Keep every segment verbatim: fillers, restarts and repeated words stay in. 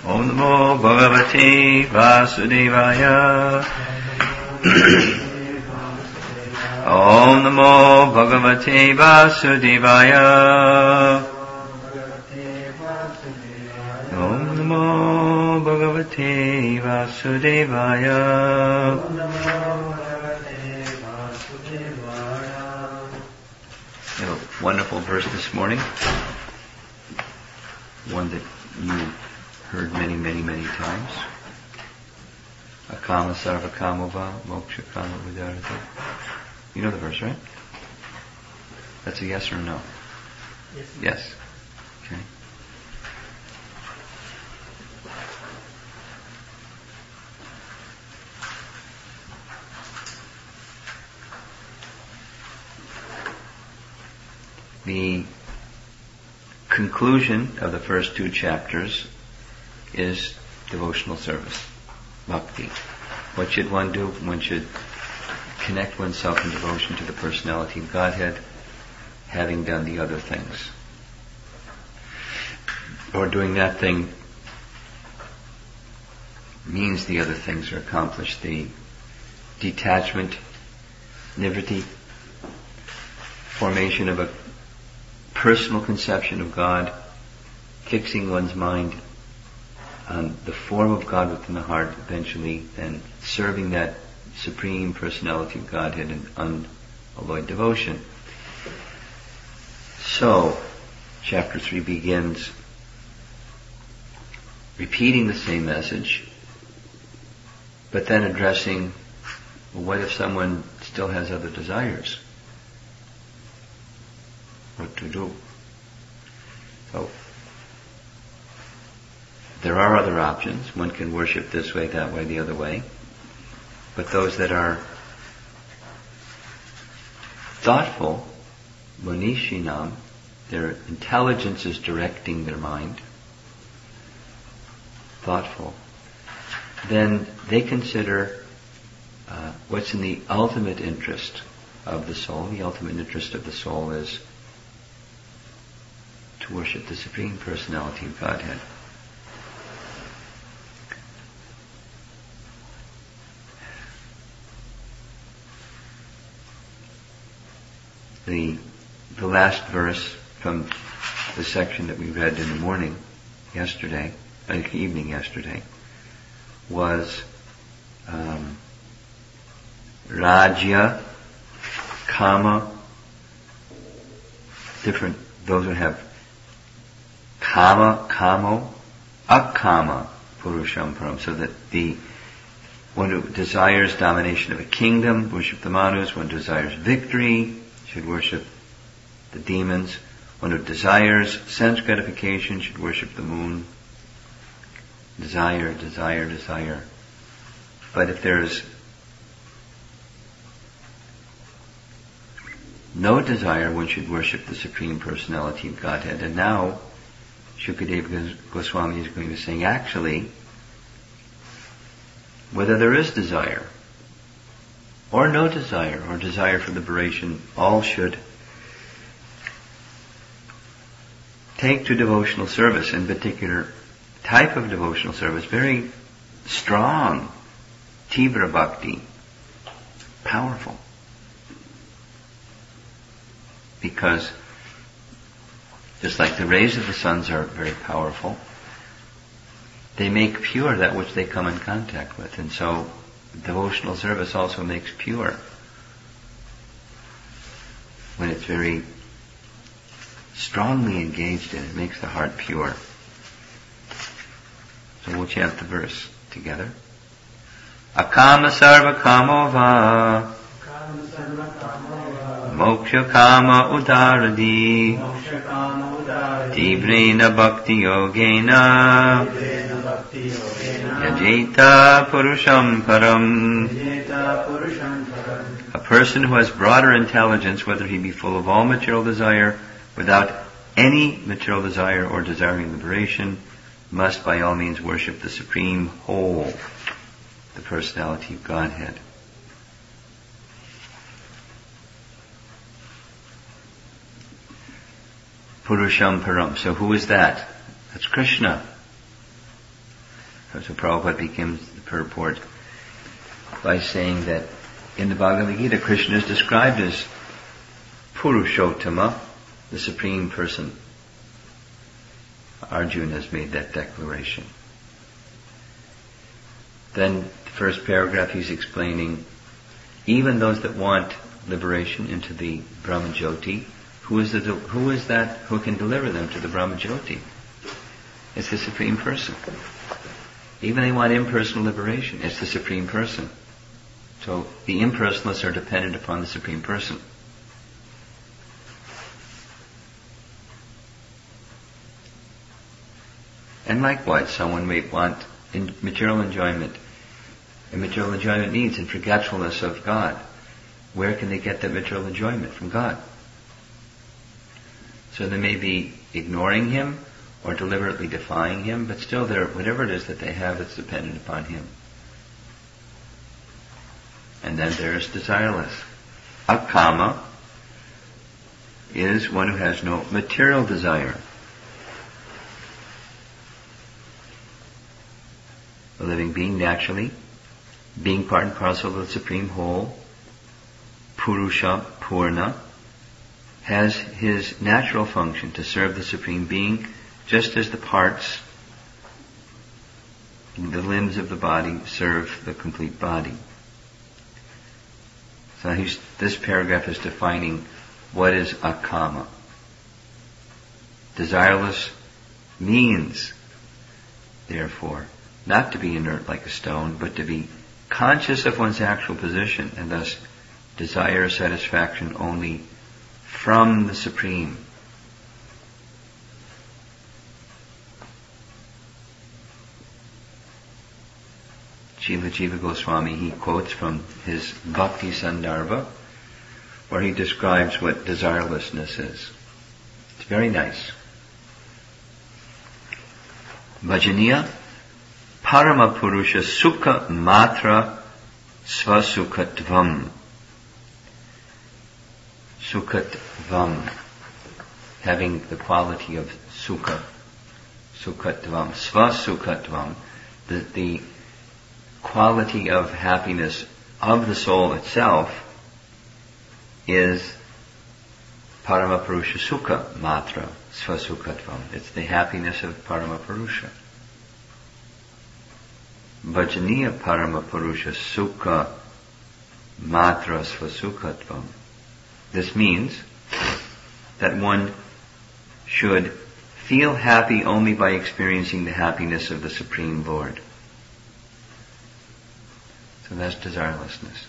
Om Namo Bhagavate Vasudevaya. Om Namo Bhagavate Vasudevaya. Om Namo Bhagavate Vasudevaya. We have a wonderful verse this morning, one that you heard many, many, many times. Akama sarva kamova moksha kama udarata. You know the verse, right? That's a yes or no? Yes. Yes. Okay. The conclusion of the first two chapters is devotional service, bhakti. What should one do? One should connect oneself in devotion to the personality of Godhead, having done the other things. Or doing that thing means the other things are accomplished. The detachment, nivritti, formation of a personal conception of God, fixing one's mind on the form of God within the heart, eventually then serving that supreme personality of Godhead in unalloyed devotion. So, chapter three begins repeating the same message, but then addressing, well, what if someone still has other desires? What to do? So, there are other options. One can worship this way, that way, the other way. But those that are thoughtful, monishinam, their intelligence is directing their mind, thoughtful, then they consider uh, what's in the ultimate interest of the soul. The ultimate interest of the soul is to worship the Supreme Personality of Godhead. The, the last verse from the section that we read in the morning yesterday, uh, evening yesterday, was um, Rajya, Kama, different, those that have Kama, Kamo, Akama, Purusham Param, so that the one who desires domination of a kingdom, worship the Manus. One who desires victory should worship the demons. One who desires sense gratification should worship the moon. Desire, desire, desire. But if there's no desire, one should worship the Supreme Personality of Godhead. And now, Shukadeva Goswami is going to say, actually, whether there is desire, or no desire, or desire for liberation, all should take to devotional service, in particular type of devotional service, very strong, Tibra Bhakti, powerful. Because just like the rays of the suns are very powerful, they make pure that which they come in contact with. And so devotional service also makes pure when it's very strongly engaged in. It makes the heart pure. So we'll chant the verse together. Akama sarva kamo va moksha kama udaradi tibrena bhakti yogena yajeta purusham param. A person who has broader intelligence, whether he be full of all material desire, without any material desire or desiring liberation, must by all means worship the Supreme Whole, the Personality of Godhead. Purusham Param. So who is that? That's Krishna. So Prabhupada begins the purport by saying that in the Bhagavad Gita, Krishna is described as Purushottama, the Supreme Person. Arjuna has made that declaration. Then, the first paragraph, he's explaining, even those that want liberation into the Brahmajyoti, who is, the, who is that who can deliver them to the Brahmajyoti? It's the Supreme Person. Even they want impersonal liberation, it's the Supreme Person. So the impersonalists are dependent upon the Supreme Person. And likewise, someone may want in material enjoyment, and material enjoyment needs and forgetfulness of God. Where can they get that material enjoyment? From God. So they may be ignoring Him or deliberately defying Him, but still, they're, whatever it is that they have, it's dependent upon Him. And then there's desireless. Akama is one who has no material desire. A living being naturally, being part and parcel of the Supreme Whole, Purusha Purna, has his natural function to serve the Supreme Being, just as the parts, the limbs of the body, serve the complete body. So he's, this paragraph is defining what is akama. Desireless means, therefore, not to be inert like a stone, but to be conscious of one's actual position and thus desire satisfaction only from the Supreme. Srila Jiva Goswami, he quotes from his Bhakti Sandarbha, where he describes what desirelessness is. It's very nice. Bhajaniya Parama Purusha Sukha Matra Svasukhatvam. Sukhatvam, having the quality of sukha. Sukhatvam. Svasukhatvam, the, the quality of happiness of the soul itself is Paramapurusha Sukha Matra Svasukhatvam. It's the happiness of Paramapurusha. Bhajaniya Paramapurusha Sukha Matra Svasukhatvam. This means that one should feel happy only by experiencing the happiness of the Supreme Lord. So that's desirelessness.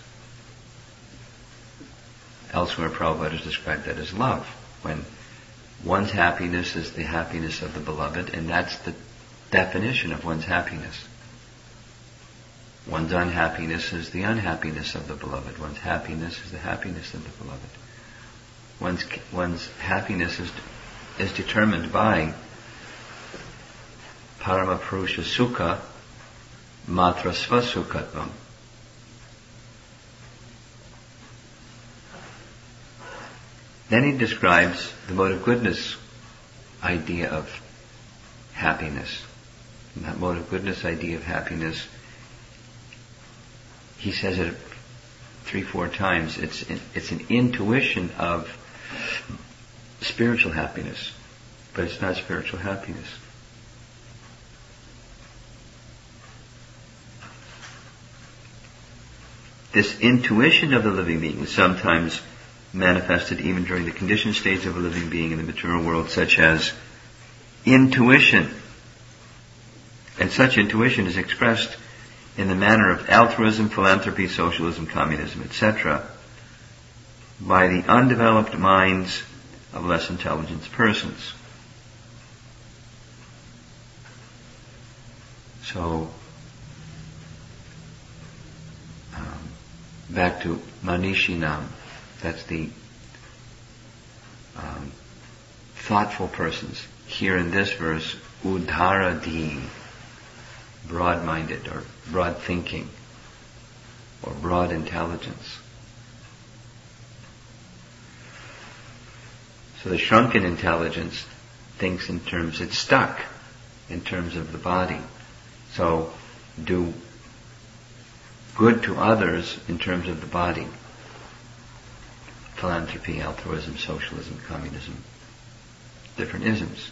Elsewhere, Prabhupada has described that as love, when one's happiness is the happiness of the beloved, and that's the definition of one's happiness. One's unhappiness is the unhappiness of the beloved. One's happiness is the happiness of the beloved. One's one's happiness is is determined by Paramapurusha Sukha Matra Svasukhatvam. Then he describes the mode of goodness idea of happiness. And that mode of goodness idea of happiness, he says it three, four times. It's it's an intuition of spiritual happiness, but it's not spiritual happiness. This intuition of the living being is sometimes manifested even during the conditioned stage of a living being in the material world, such as intuition. And such intuition is expressed in the manner of altruism, philanthropy, socialism, communism, et cetera, by the undeveloped minds of less intelligent persons. So, um, back to Manishinam, that's the um, thoughtful persons. Here in this verse, Udharadi, broad-minded or broad thinking or broad intelligence. So the shrunken intelligence thinks in terms, it's stuck in terms of the body. So, do good to others in terms of the body. Philanthropy, altruism, socialism, communism. Different isms.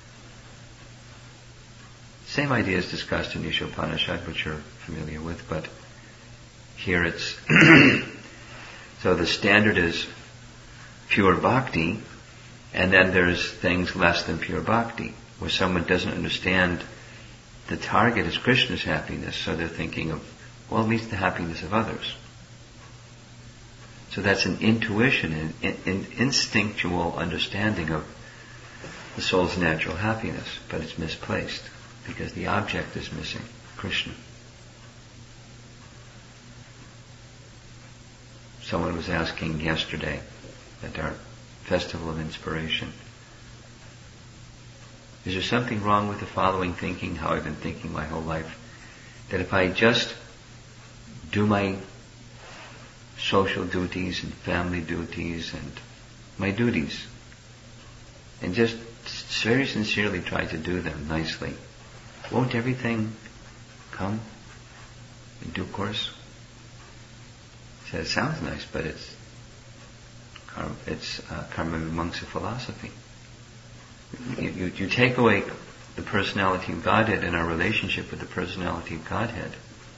Same idea is discussed in Ishopanishad, which you're familiar with, but here it's so the standard is pure bhakti, and then there's things less than pure bhakti, where someone doesn't understand the target is Krishna's happiness, so they're thinking of, well, at least the happiness of others. So that's an intuition, an, an instinctual understanding of the soul's natural happiness, but it's misplaced because the object is missing, Krishna. Someone was asking yesterday at our Festival of Inspiration, is there something wrong with the following thinking, how I've been thinking my whole life, that if I just do my social duties and family duties and my duties, and just very sincerely try to do them nicely, won't everything come in due course? So it sounds nice, but it's it's uh, karma vimamsa philosophy. You, you, you take away the personality of Godhead and our relationship with the personality of Godhead,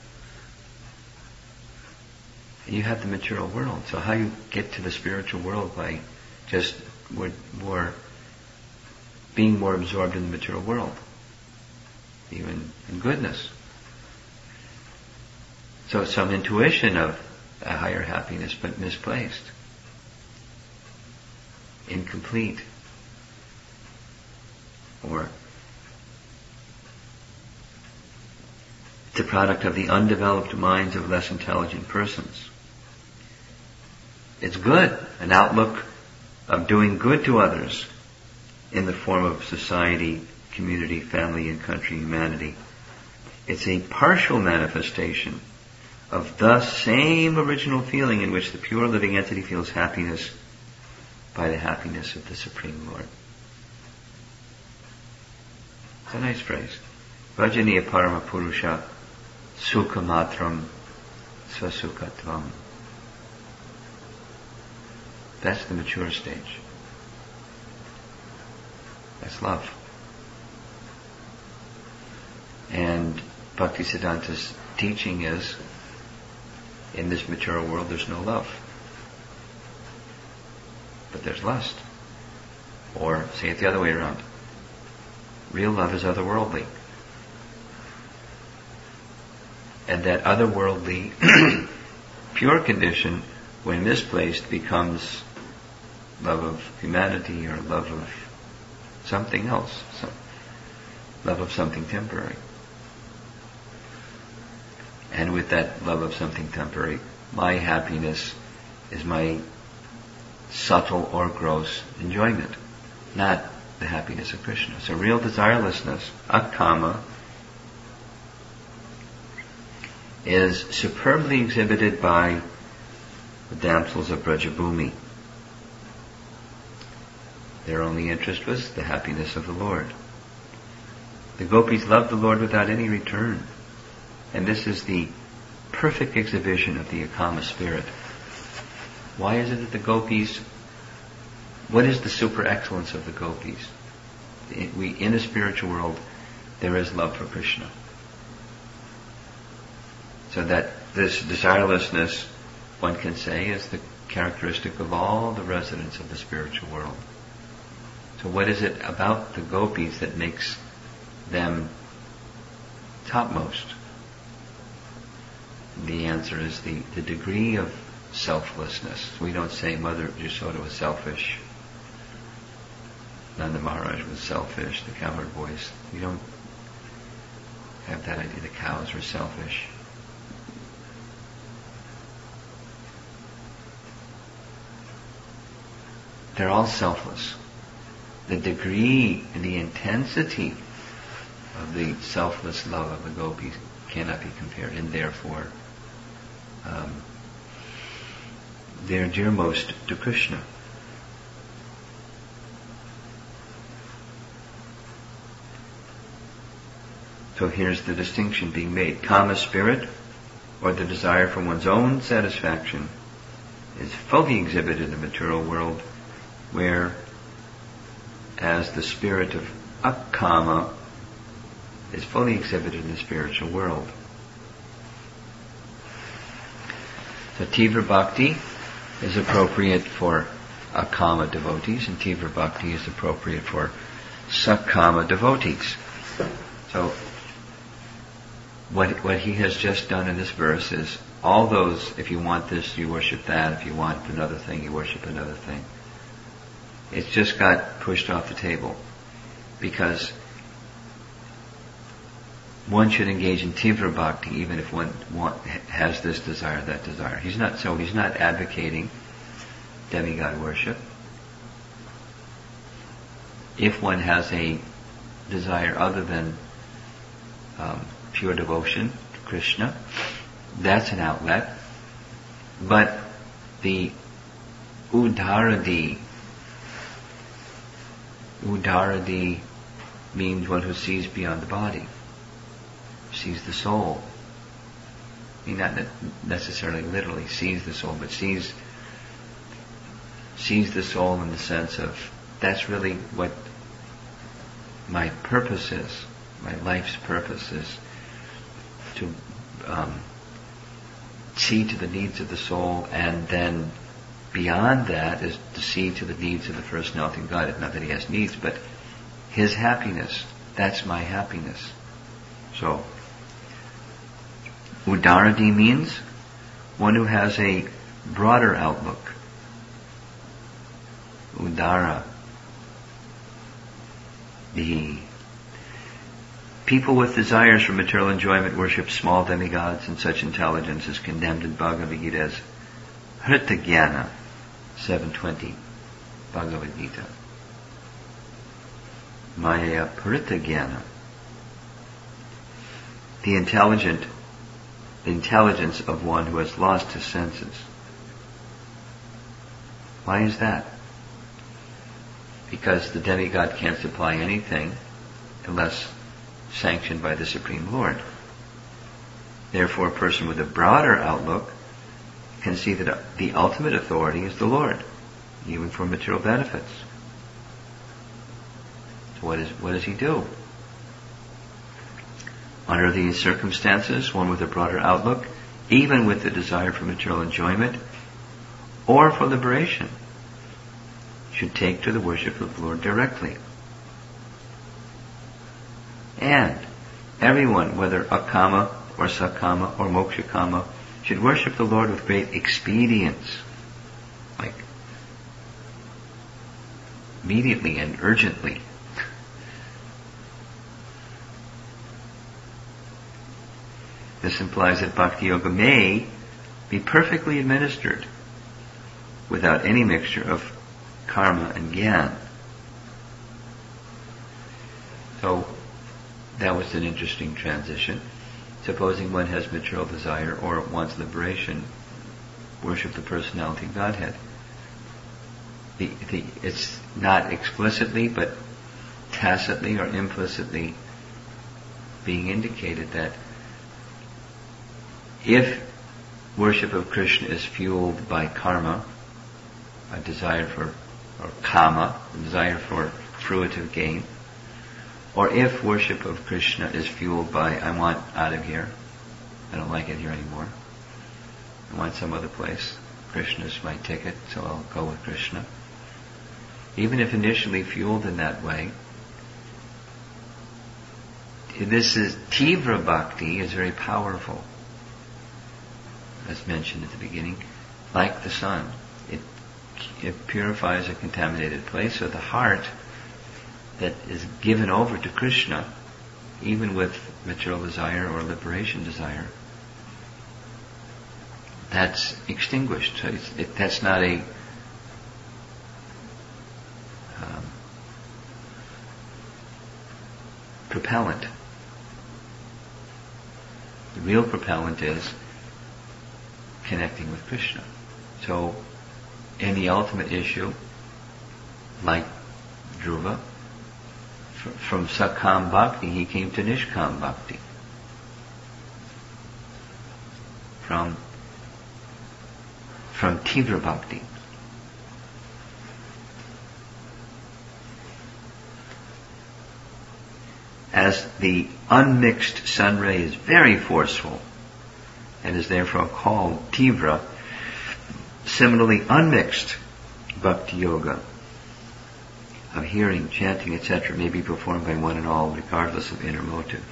and you have the material world. So how you get to the spiritual world by just more, more being more absorbed in the material world, even in goodness. So some intuition of a higher happiness, but misplaced, incomplete, or the product of the undeveloped minds of less intelligent persons. It's good, an outlook of doing good to others in the form of society, community, family, and country, humanity. It's a partial manifestation of the same original feeling in which the pure living entity feels happiness by the happiness of the Supreme Lord. It's a nice phrase. Vajaniya parama purusha sukha matram svasukatvam. That's the mature stage. That's love. And Bhaktisiddhanta's teaching is, in this material world there's no love, but there's lust. Or say it the other way around. Real love is otherworldly. And that otherworldly pure condition, when misplaced, becomes love of humanity or love of something else, some, love of something temporary. And with that love of something temporary, my happiness is my subtle or gross enjoyment, not the happiness of Krishna. So real desirelessness, akama, is superbly exhibited by the damsels of Brajabhumi. Their only interest was the happiness of the Lord. The gopis loved the Lord without any return. And this is the perfect exhibition of the akama spirit. Why is it that the gopis, what is the super excellence of the gopis? We, in the spiritual world, there is love for Krishna. So that this desirelessness, one can say, is the characteristic of all the residents of the spiritual world. So what is it about the gopis that makes them topmost? The answer is the, the degree of selflessness. We don't say Mother Yashoda was selfish, Nanda Maharaj was selfish, the cowherd boys. We don't have that idea. The cows were selfish. They're all selfless. The degree and the intensity of the selfless love of the gopis cannot be compared, and therefore um, they're dearmost to Krishna. So here's the distinction being made. Kama spirit, or the desire for one's own satisfaction, is fully exhibited in the material world, where as the spirit of akama is fully exhibited in the spiritual world. So Tivra Bhakti is appropriate for akama devotees, and Tivra Bhakti is appropriate for sakama devotees. So what what he has just done in this verse is all those, if you want this, you worship that. If you want another thing, you worship another thing. It's just got pushed off the table, because one should engage in Tivra Bhakti even if one want, has this desire, that desire. He's not so he's not advocating demigod worship. If one has a desire other than um, pure devotion to Krishna, that's an outlet. But the Udaradi, Udaradi means one who sees beyond the body, sees the soul. I mean, not necessarily literally sees the soul, but sees sees the soul in the sense of that's really what my purpose is. My life's purpose is to um, see to the needs of the soul, and then beyond that is to see to the needs of the personality of God. Not that he has needs, but his happiness. That's my happiness. So, Udaradi means one who has a broader outlook. Udara. The people with desires for material enjoyment worship small demigods, and such intelligence is condemned in Bhagavad Gita as Hritagyana, seven twenty, Bhagavad Gita. Maya Hritagyana. The intelligent, the intelligence of one who has lost his senses. Why is that? Because the demigod can't supply anything unless sanctioned by the Supreme Lord. Therefore, a person with a broader outlook can see that the ultimate authority is the Lord, even for material benefits. So what, is, what does he do? Under these circumstances, one with a broader outlook, even with the desire for material enjoyment or for liberation, should take to the worship of the Lord directly. And everyone, whether akama or sakama or mokshakama, should worship the Lord with great expedience, like immediately and urgently. This implies that Bhakti Yoga may be perfectly administered without any mixture of karma and gyan. So, that was an interesting transition. Supposing one has material desire or wants liberation, worship the personality of Godhead. The, the, it's not explicitly, but tacitly or implicitly being indicated that if worship of Krishna is fueled by karma, a desire for, or kama, a desire for fruitive gain, or if worship of Krishna is fueled by, I want out of here, I don't like it here anymore, I want some other place, Krishna's my ticket, so I'll go with Krishna. Even if initially fueled in that way, this is, Tivra Bhakti is very powerful. As mentioned at the beginning, like the sun. It, it purifies a contaminated place, so the heart that is given over to Krishna, even with material desire or liberation desire, that's extinguished. So it's, it, that's not a um, propellant. The real propellant is connecting with Krishna. So, in the ultimate issue, like Dhruva, from Sakam Bhakti, he came to Nishkam Bhakti. From, from Tivra Bhakti. As the unmixed sun ray is very forceful and is therefore called Tivra, similarly unmixed Bhakti Yoga of hearing, chanting, et cetera may be performed by one and all regardless of inner motive.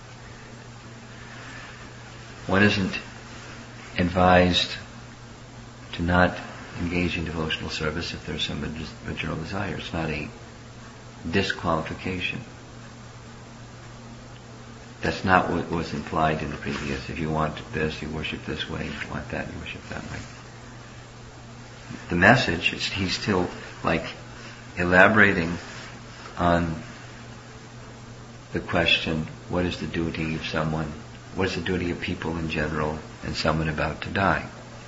One isn't advised to not engage in devotional service if there's some material desire. It's not a disqualification. That's not what was implied in the previous. If you want this, you worship this way. If you want that, you worship that way. The message is he's still like elaborating on the question, what is the duty of someone, what is the duty of people in general and someone about to die?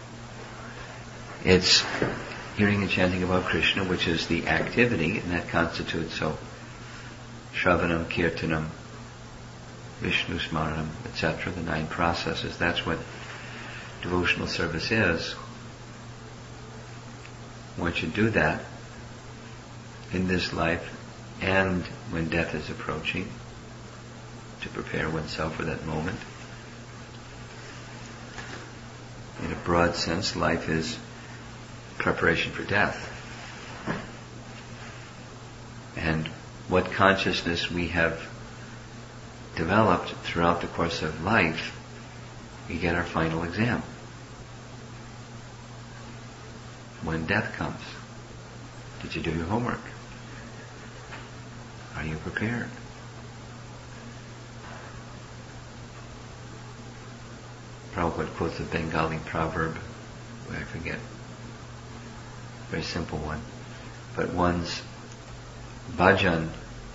It's hearing and chanting about Krishna, which is the activity, and that constitutes so Shravanam, Kirtanam, Vishnu Smaranam, et cetera, the nine processes. That's what devotional service is. One should do that in this life and when death is approaching to prepare oneself for that moment. In a broad sense, life is preparation for death. And what consciousness we have developed throughout the course of life, we get our final exam. When death comes, did you do your homework? Are you prepared? Prabhupada quotes a Bengali proverb, I forget, very simple one, but one's bhajan,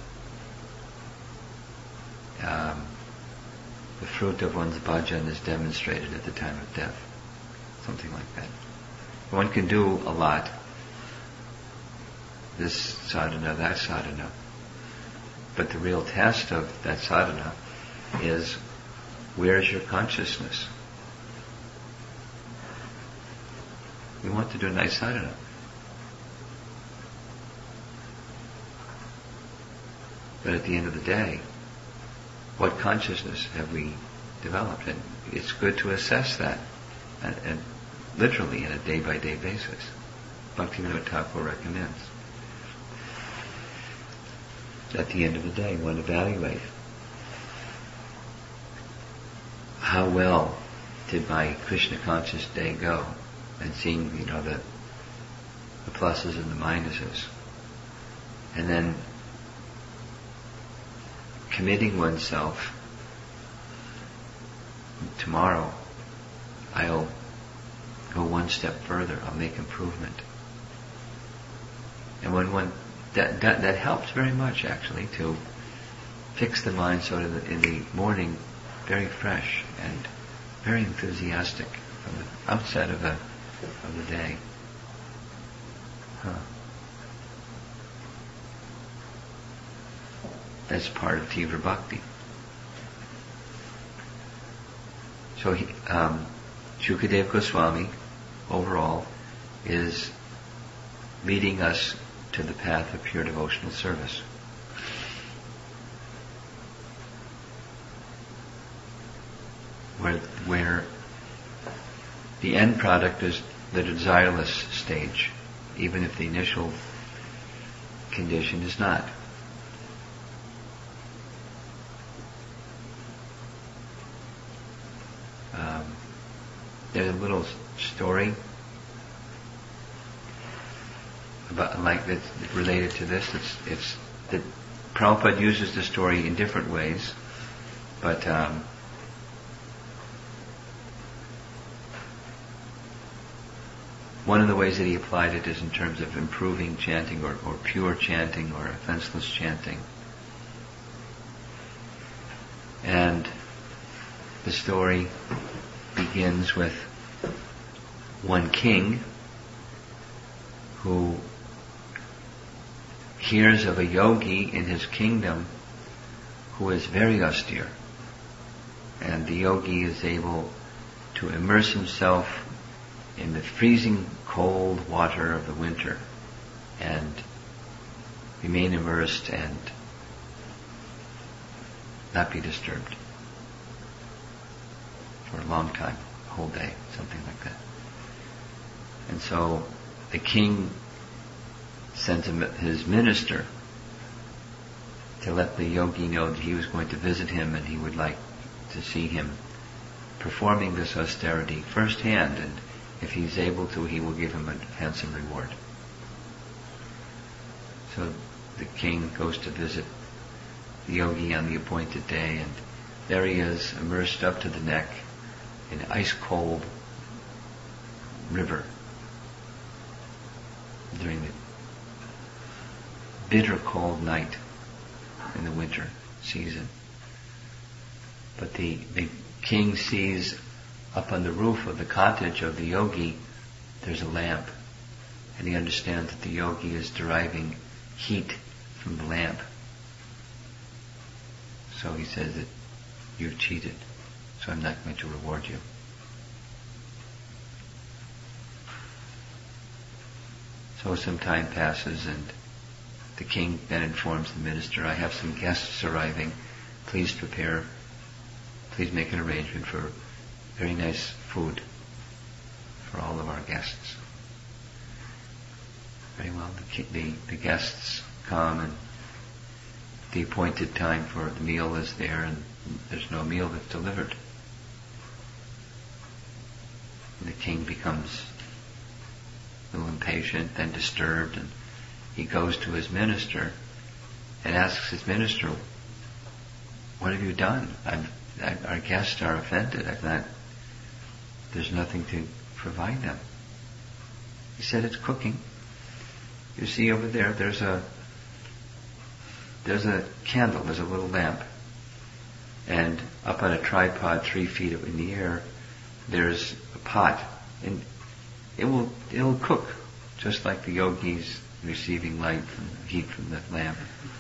um, the fruit of one's bhajan is demonstrated at the time of death. Something like that. One can do a lot, this sadhana, that sadhana, but the real test of that sadhana is, where is your consciousness? We want to do a nice sadhana. But at the end of the day, what consciousness have we developed? And it's good to assess that, and, and literally on a day-by-day basis. Bhaktivinoda Thakur recommends. At the end of the day, one evaluate how well did my Krishna conscious day go, and seeing, you know, the the pluses and the minuses, and then committing oneself. Tomorrow, I'll go one step further. I'll make improvement. And when one that that, that helps very much, actually, to fix the mind so that in the morning, very fresh and very enthusiastic from the outset of the of the day. Huh. That's part of Tivra Bhakti. So he, um, Shukadeva Goswami, overall, is leading us to the path of pure devotional service. Where, where the end product is the desireless stage, even if the initial condition is not. Um, there's a little story about like that's related to this. It's it's that Prabhupada uses the story in different ways, but um, one of the ways that he applied it is in terms of improving chanting, or, or pure chanting, or offenseless chanting. And the story begins with one king who hears of a yogi in his kingdom who is very austere. And the yogi is able to immerse himself in the freezing cold water of the winter and remain immersed and not be disturbed for a long time, a whole day, something like that. And so the king sent him, his minister to let the yogi know that he was going to visit him and he would like to see him performing this austerity firsthand, and if he's able to, he will give him a handsome reward. So the king goes to visit the yogi on the appointed day, and there he is, immersed up to the neck in an ice-cold river during the bitter cold night in the winter season. But the, the king sees up on the roof of the cottage of the yogi, there's a lamp, and he understands that the yogi is deriving heat from the lamp. So he says that you've cheated, so I'm not going to reward you. So some time passes, and the king then informs the minister, I have some guests arriving. Please prepare, please make an arrangement for very nice food for all of our guests. Very well, the, the, the guests come, and the appointed time for the meal is there, and there's no meal that's delivered. And the king becomes a little impatient, then disturbed, and he goes to his minister and asks his minister, what have you done? I'm, I, our guests are offended. I've not, there's nothing to provide them. He said, it's cooking. You see over there, there's a there's a candle, there's a little lamp. And up on a tripod three feet in the air, there's a pot. And it will it'll cook, just like the yogi's receiving light from heat from the lamp.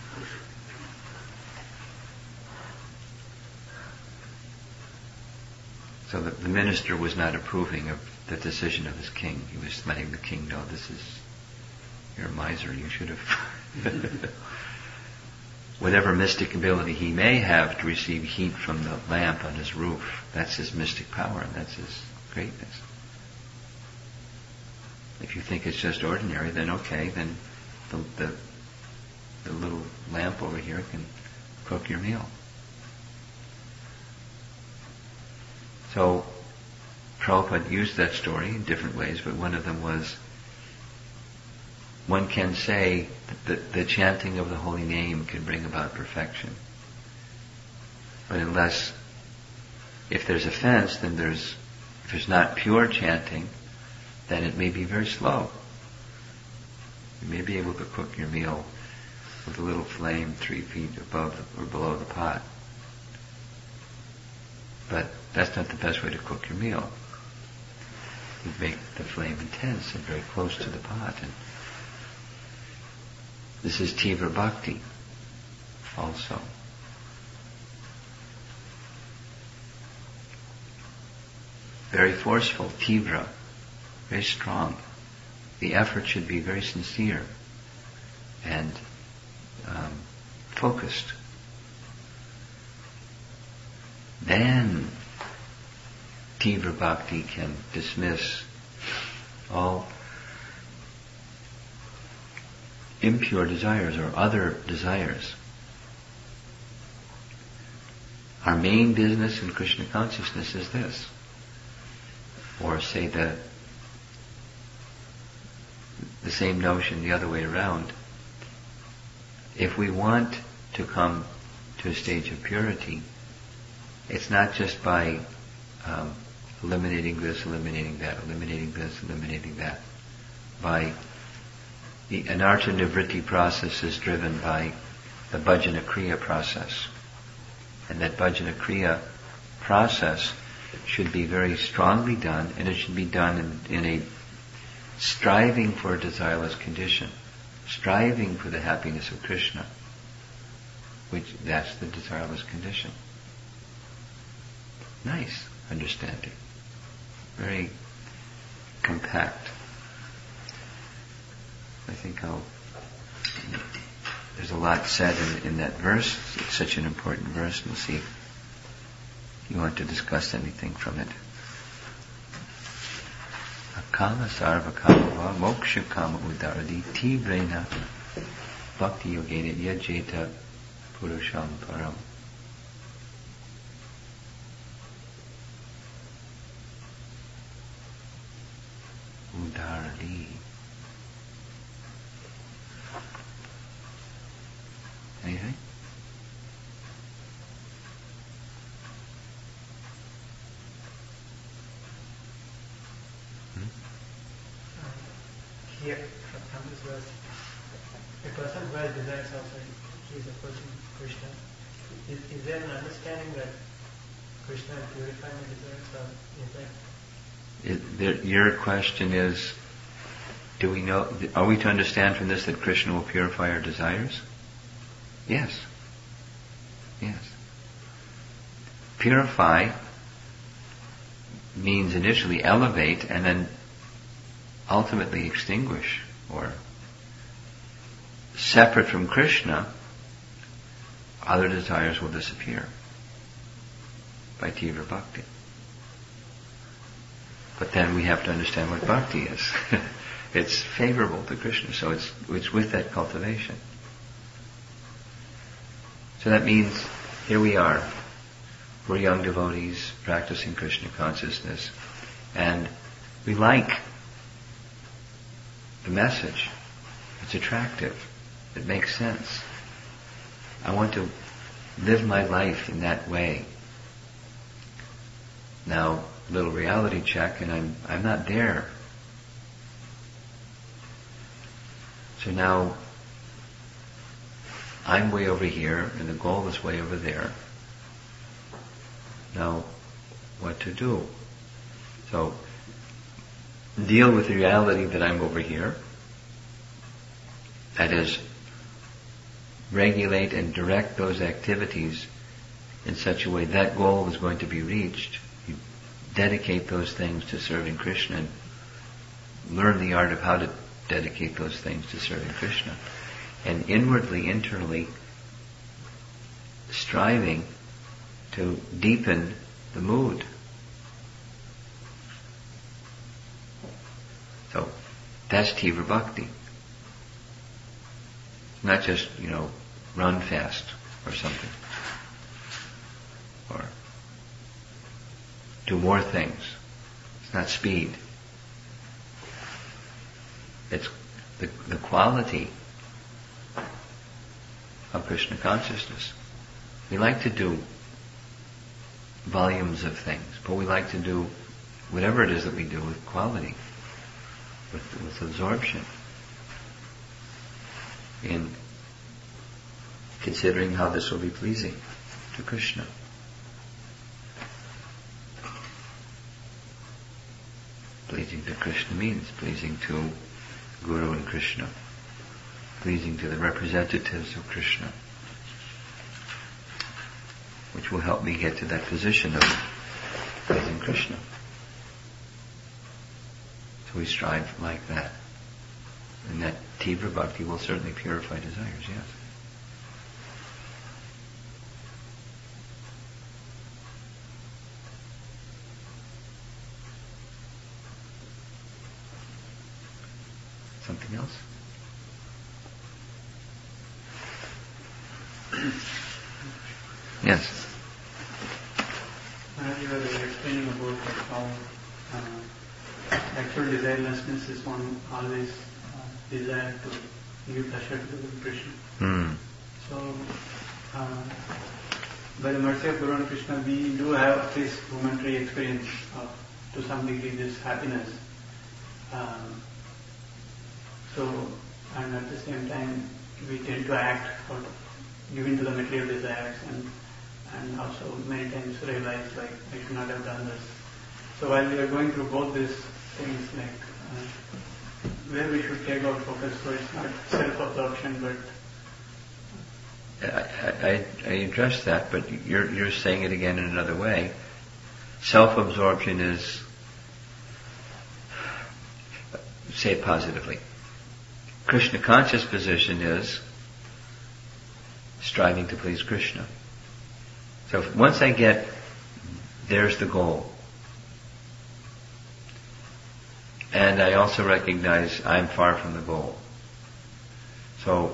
So the, the minister was not approving of the decision of his king. He was letting the king know, this is, you're a miser, you should have whatever mystic ability he may have to receive heat from the lamp on his roof, that's his mystic power, and that's his greatness. If you think it's just ordinary, then okay, then the, the, the little lamp over here can cook your meal. So Prabhupada used that story in different ways, but one of them was, one can say that the chanting of the holy name can bring about perfection. But unless, if there's offense, then there's, if there's not pure chanting, then it may be very slow. You may be able to cook your meal with a little flame three feet above or below the pot. But that's not the best way to cook your meal. You make the flame intense and very close to the pot. And this is Tivra Bhakti also. Very forceful, Tivra, very strong. The effort should be very sincere and um, focused. Then Tivra Bhakti can dismiss all impure desires or other desires. Our main business in Krishna consciousness is this. Or say the the same notion the other way around. If we want to come to a stage of purity, it's not just by um, eliminating this, eliminating that, eliminating this, eliminating that. By the anartha nivritti process is driven by the bhajana kriya process. And that bhajana kriya process should be very strongly done, and it should be done in, in a striving for a desireless condition. striving for the happiness of Krishna, which that's the desireless condition. Nice understanding. Very compact. I think I'll... There's a lot said in, in that verse. It's such an important verse. We'll see if you want to discuss anything from it. Akama sarva kama va moksha kama udaradi tivrena bhakti yogena yajeta purusham param. Udaradi. Anything? Hmm? Here, from this verse, a person who has desires outside, he is approaching Krishna. Is, is there an understanding that Krishna is purifying the desires, or is that? It, there, your question is, do we know, are we to understand from this that Krishna will purify our desires? Yes. Yes. Purify means initially elevate and then ultimately extinguish, or separate from Krishna, other desires will disappear by Tivra Bhakti. But then we have to understand what Bhakti is. It's favorable to Krishna, so it's, it's with that cultivation. So that means, here we are, we're young devotees practicing Krishna consciousness, and we like the message. It's attractive. It makes sense. I want to live my life in that way. Now, little reality check, and I'm I'm not there. So now, I'm way over here, and the goal is way over there. Now, what to do? So, deal with the reality that I'm over here. That is, regulate and direct those activities in such a way that goal is going to be reached. You dedicate those things to serving Krishna and learn the art of how to dedicate those things to serving Krishna. And inwardly, internally, striving to deepen the mood. So, that's Tivra Bhakti. Not just, you know, run fast or something. Or do more things. It's not speed. It's the, the quality of Krishna consciousness. We like to do volumes of things, but we like to do whatever it is that we do with quality, with, with absorption, in considering how this will be pleasing to Krishna. Pleasing to Krishna means pleasing to Guru and Krishna, pleasing to the representatives of Krishna, which will help me get to that position of pleasing Krishna. So we strive like that. And that Tivra Bhakti will certainly purify desires, yes. Something else? Yes. Uh, you were explaining about how uh, actual desirelessness is one always uh, desire to give pleasure to the Krishna. Mm. So, uh, by the mercy of Guru and Krishna, we do have this momentary experience of, to some degree, this happiness. Um, so, and at the same time, we tend to act out of giving to the material desires, and and also many times realize like I should not have done this. So while we are going through both these things, like uh, where we should take our focus, so it's not self-absorption, but I, I, I addressed that, but you're you're saying it again in another way. Self-absorption is, say it positively. Krishna conscious position is striving to please Krishna. So if, once I get, there's the goal. And I also recognize I'm far from the goal. So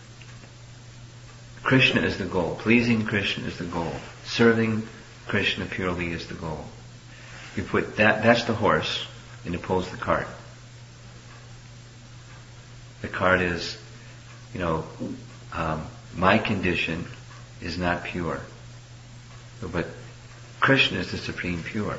Krishna is the goal. Pleasing Krishna is the goal. Serving Krishna purely is the goal. You put that, that's the horse, and you pulls the cart. The cart is, you know, um, my condition is not pure. But Krishna is the supreme pure.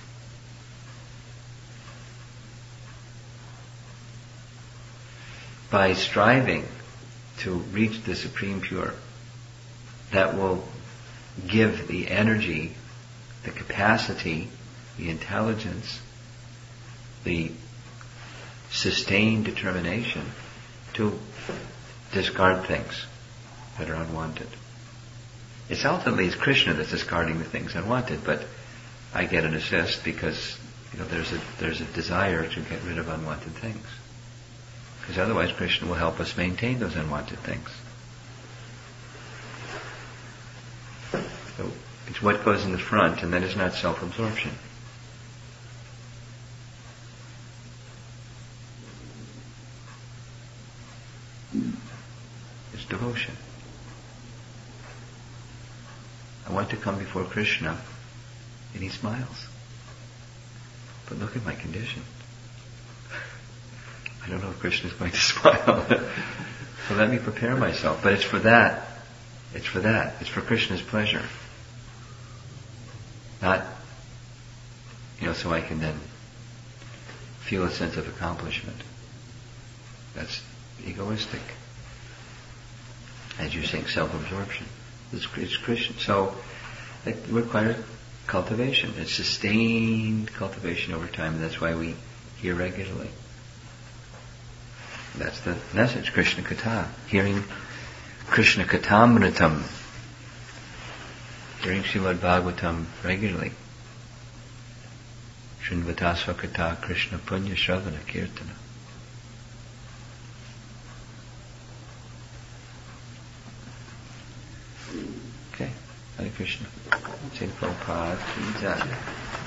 By striving to reach the supreme pure, that will give the energy, the capacity, the intelligence, the sustained determination to discard things that are unwanted. It's ultimately it's Krishna that's discarding the things unwanted, but I get an assist because, you know, there's a there's a desire to get rid of unwanted things. Because otherwise Krishna will help us maintain those unwanted things. So it's what goes in the front, and that is not self-absorption. It's devotion. I want to come before Krishna, and he smiles. But look at my condition. I don't know if Krishna is going to smile. So let me prepare myself. But it's for that. It's for that. It's for Krishna's pleasure. Not, you know, so I can then feel a sense of accomplishment. That's egoistic. As you're saying, self-absorption. It's, it's Krishna. So it requires cultivation. It's sustained cultivation over time. And that's why we hear regularly. That's the message, Krishna Katha. Hearing Krishna Kathamritam. Hearing Srimad Bhagavatam regularly. Srinvatasva Katha Krishna Punya Shravana Kirtana. Okay. Hare Krishna. Say Prabhupada.